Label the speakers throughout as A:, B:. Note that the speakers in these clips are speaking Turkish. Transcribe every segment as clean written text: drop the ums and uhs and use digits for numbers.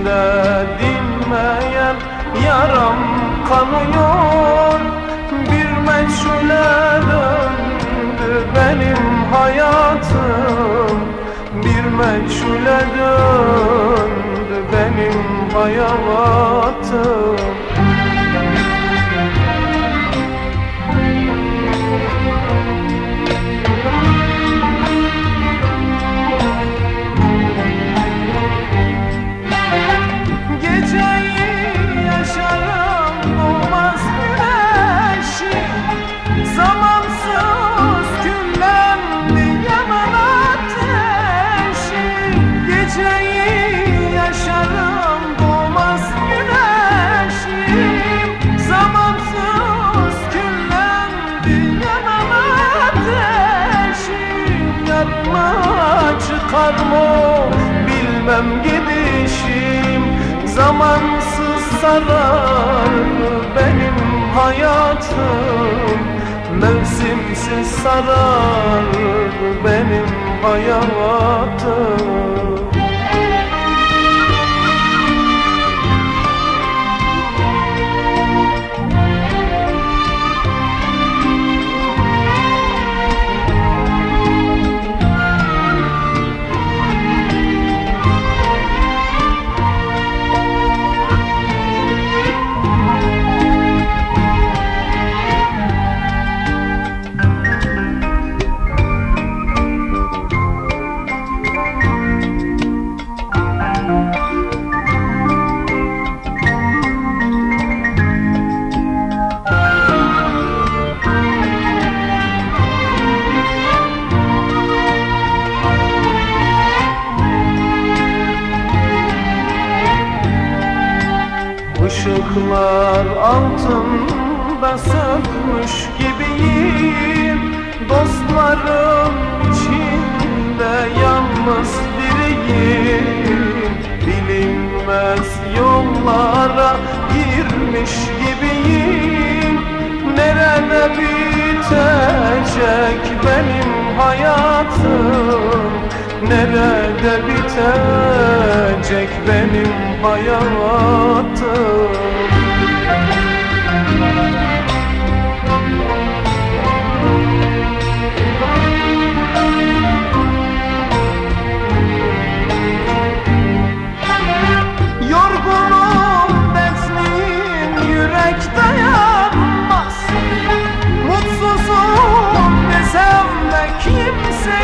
A: içimde dinmeyen yaram kanıyor. Bir meçhule döndü benim hayatım, bir meçhule döndü benim hayatım. Çıkar mı bilmem gidişim, zamansız sarar benim hayatım, mevsimsiz sarar benim hayatım. Işıklar altında sönmüş gibiyim, dostlarım içinde yalnız biriyim. Bilinmez yollara girmiş gibiyim, nerede bitecek benim hayatım, nerede bitecek benim hayatım. Yorgunum, dertliyim, yürek dayanmaz. Mutsuzum desem de kimse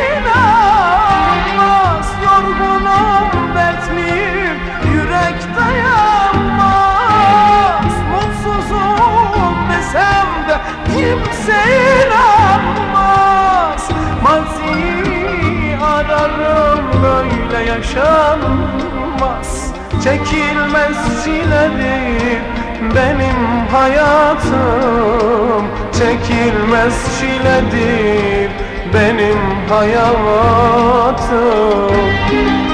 A: inanmaz. Yorgunum, dertliyim, yürek dayanmaz. Mutsuzum desem de kimse inanmaz. Maziyi ararım, böyle yaşanmaz. Çekilmez çiledir benim hayatım, çekilmez çiledir benim hayatım.